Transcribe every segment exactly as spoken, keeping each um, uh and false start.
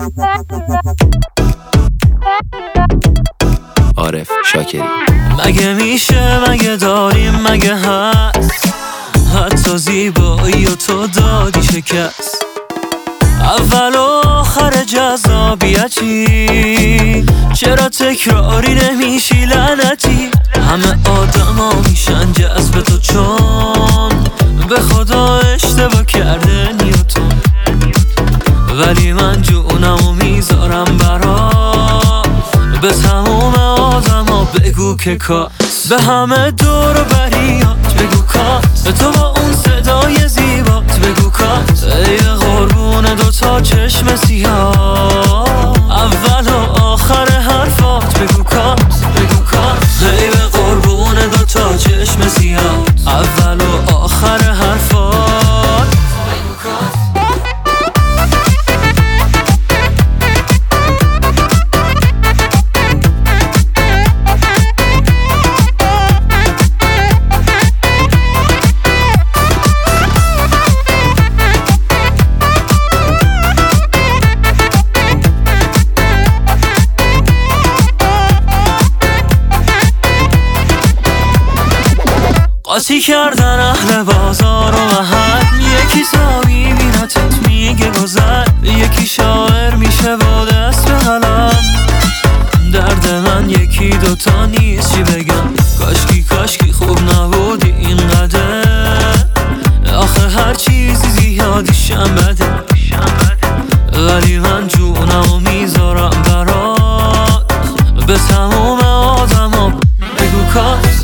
عارف شاکری. مگه میشه، مگه داریم، مگه هست حتی زیبایی و تو دادی شکست؟ اول و آخر جذابیتی چرا تکراری نمیشی لعنتی؟ همه آدما میشن جذب تو چون به خدا اشتباه کرده نیوتن، ولی من جونمو میذارم برات به تموم آدما بگو که کاس، به همه دور و بریات بگو کاس، تو با اون صدای زیبات بگو کاس، ای قربون دوتا چشم سیاه اول و آخر حرفات بگو کاس، بگو کاس، ای قربون دوتا چشم سیاه اول و آخر حرفات بگو کاس. قاطی کردن اهل بازار و محل، یکی تا میبینتت میگه گذر، یکی شاعر میشه با دست به قلم. درد من یکی دوتا نیست چی بگم، کاشکی کاشکی خوب نبودی اینقدر، آخه هر چیزی زیادیشم بده، ولی من جونمو میذارم برات به تموم آدما بگو کاس.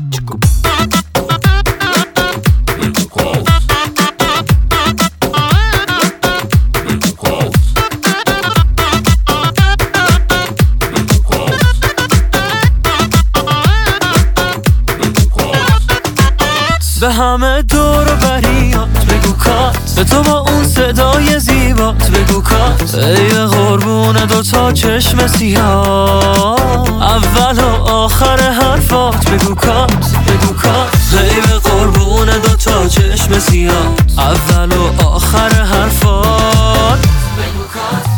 به همه دور و بریات بگو کاس، به تو با اون صدای زیبات بگو کاس، ای قربون دوتا چشم سیاه اول و آخر حرفات بگو کاس، بگو کاس، ای قربون دوتا چشم سیاه اول و آخر حرفات بگو کاس.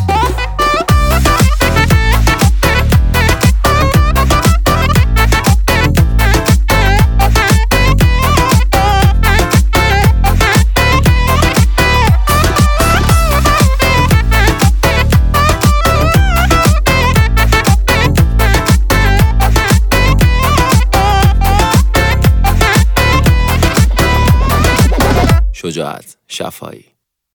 شجاعت شفایی.